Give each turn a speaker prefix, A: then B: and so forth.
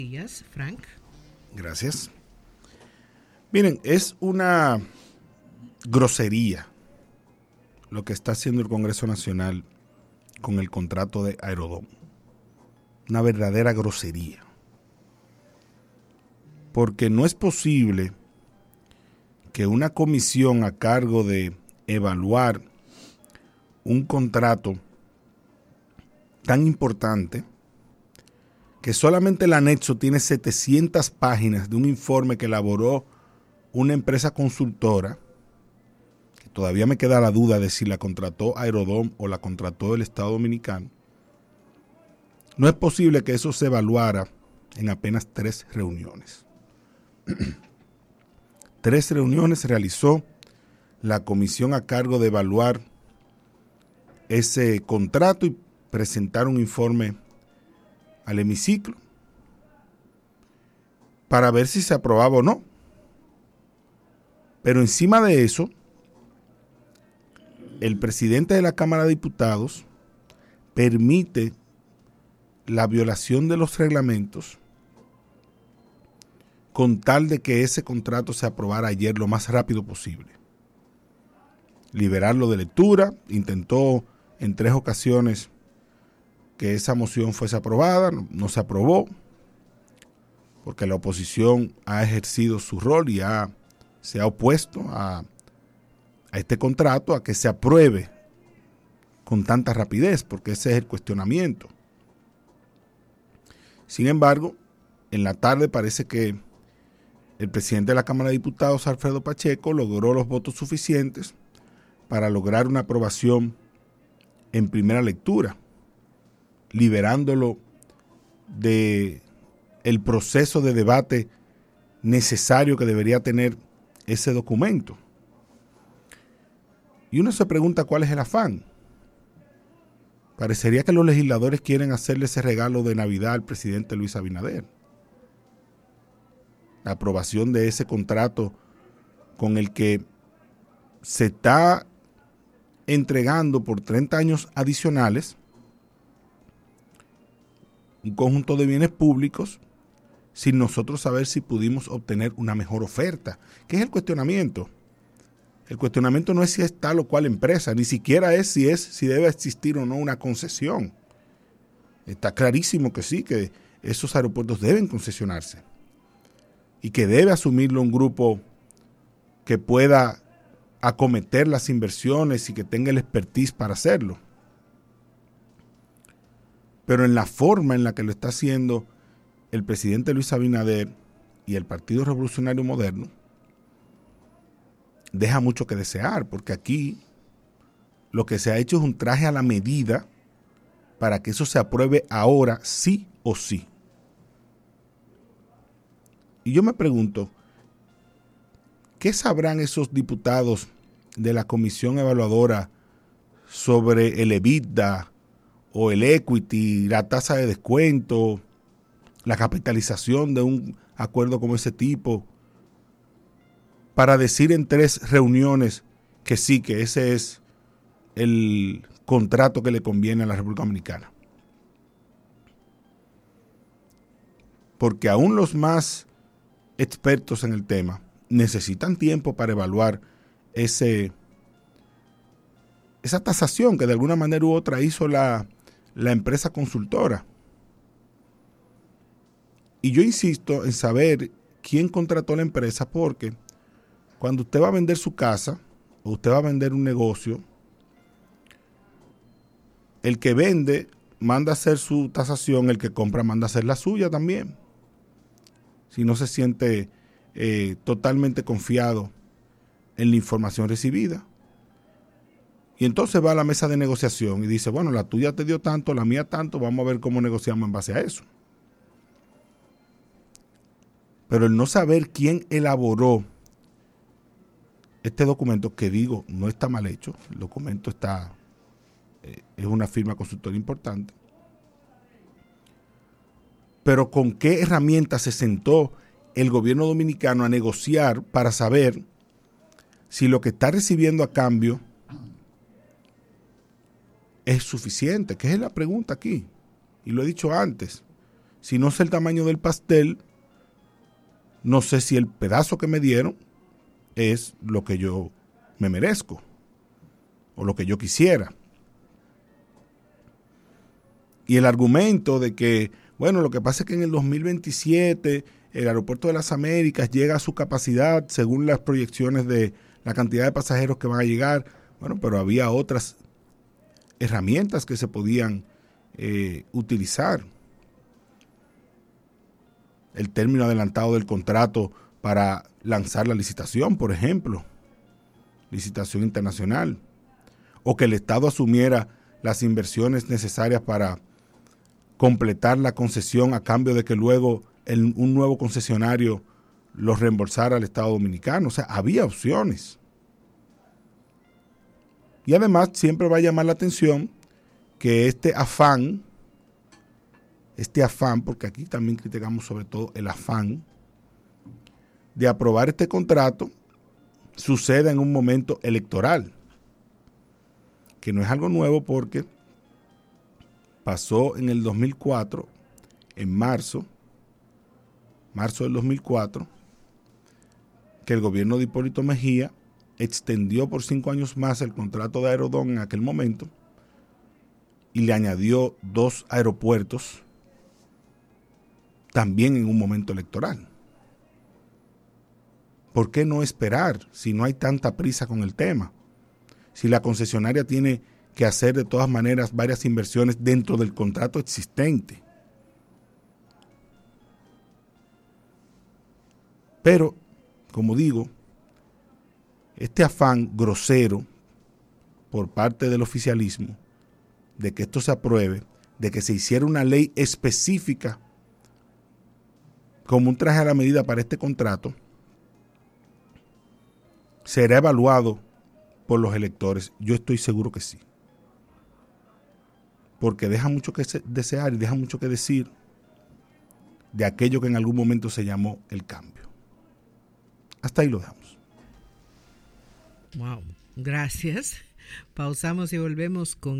A: Días, Frank.
B: Gracias. Miren, es una grosería lo que está haciendo el Congreso Nacional con el contrato de Aerodón. Una verdadera grosería. Porque no es posible que una comisión a cargo de evaluar un contrato tan importante, que solamente el anexo tiene 700 páginas de un informe que elaboró una empresa consultora, que todavía me queda la duda de si la contrató Aerodón o la contrató el Estado Dominicano. No es posible que eso se evaluara en apenas 3 reuniones. 3 reuniones realizó la comisión a cargo de evaluar ese contrato y presentar un informe al hemiciclo para ver si se aprobaba o no. Pero encima de eso, el presidente de la Cámara de Diputados permite la violación de los reglamentos con tal de que ese contrato se aprobara ayer lo más rápido posible. Liberarlo de lectura, intentó en 3 ocasiones que esa moción fuese aprobada, no se aprobó, porque la oposición ha ejercido su rol y se ha opuesto a este contrato, a que se apruebe con tanta rapidez, porque ese es el cuestionamiento. Sin embargo, en la tarde parece que el presidente de la Cámara de Diputados, Alfredo Pacheco, logró los votos suficientes para lograr una aprobación en primera lectura, liberándolo de el proceso de debate necesario que debería tener ese documento. Y uno se pregunta cuál es el afán. Parecería que los legisladores quieren hacerle ese regalo de Navidad al presidente Luis Abinader. La aprobación de ese contrato con el que se está entregando por 30 años adicionales un conjunto de bienes públicos sin nosotros saber si pudimos obtener una mejor oferta. ¿Qué es el cuestionamiento? El cuestionamiento no es si es tal o cual empresa, ni siquiera es si debe existir o no una concesión. Está clarísimo que sí, que esos aeropuertos deben concesionarse y que debe asumirlo un grupo que pueda acometer las inversiones y que tenga el expertise para hacerlo. Pero en la forma en la que lo está haciendo el presidente Luis Abinader y el Partido Revolucionario Moderno, deja mucho que desear, porque aquí lo que se ha hecho es un traje a la medida para que eso se apruebe ahora sí o sí. Y yo me pregunto, ¿qué sabrán esos diputados de la comisión evaluadora sobre el EBITDA o el equity, la tasa de descuento, la capitalización de un acuerdo como ese tipo, para decir en 3 reuniones que sí, que ese es el contrato que le conviene a la República Dominicana? Porque aún los más expertos en el tema necesitan tiempo para evaluar esa tasación que de alguna manera u otra hizo la empresa consultora. Y yo insisto en saber quién contrató la empresa, porque cuando usted va a vender su casa o usted va a vender un negocio, el que vende manda a hacer su tasación, el que compra manda a hacer la suya también. Si no se siente totalmente confiado en la información recibida. Y entonces va a la mesa de negociación y dice, bueno, la tuya te dio tanto, la mía tanto, vamos a ver cómo negociamos en base a eso. Pero el no saber quién elaboró este documento, que digo, no está mal hecho, el documento es una firma consultora importante, pero con qué herramientas se sentó el gobierno dominicano a negociar para saber si lo que está recibiendo a cambio es suficiente, que es la pregunta aquí, y lo he dicho antes. Si no sé el tamaño del pastel, no sé si el pedazo que me dieron es lo que yo me merezco o lo que yo quisiera. Y el argumento de que, bueno, lo que pasa es que en el 2027 el Aeropuerto de las Américas llega a su capacidad según las proyecciones de la cantidad de pasajeros que van a llegar. Bueno, pero había otras herramientas que se podían utilizar. El término adelantado del contrato para lanzar la licitación, por ejemplo, licitación internacional, o que el Estado asumiera las inversiones necesarias para completar la concesión a cambio de que luego un nuevo concesionario los reembolsara al Estado Dominicano. O sea, había opciones. Y además siempre va a llamar la atención que este afán, porque aquí también criticamos sobre todo el afán de aprobar este contrato, suceda en un momento electoral, que no es algo nuevo porque pasó en el 2004, en marzo del 2004, que el gobierno de Hipólito Mejía extendió por 5 años más el contrato de Aerodón en aquel momento y le añadió 2 aeropuertos también en un momento electoral. ¿Por qué no esperar si no hay tanta prisa con el tema? Si la concesionaria tiene que hacer de todas maneras varias inversiones dentro del contrato existente. Pero, como digo, este afán grosero por parte del oficialismo de que esto se apruebe, de que se hiciera una ley específica como un traje a la medida para este contrato, ¿será evaluado por los electores? Yo estoy seguro que sí. Porque deja mucho que desear y deja mucho que decir de aquello que en algún momento se llamó el cambio. Hasta ahí lo dejamos.
A: Wow, gracias. Pausamos y volvemos con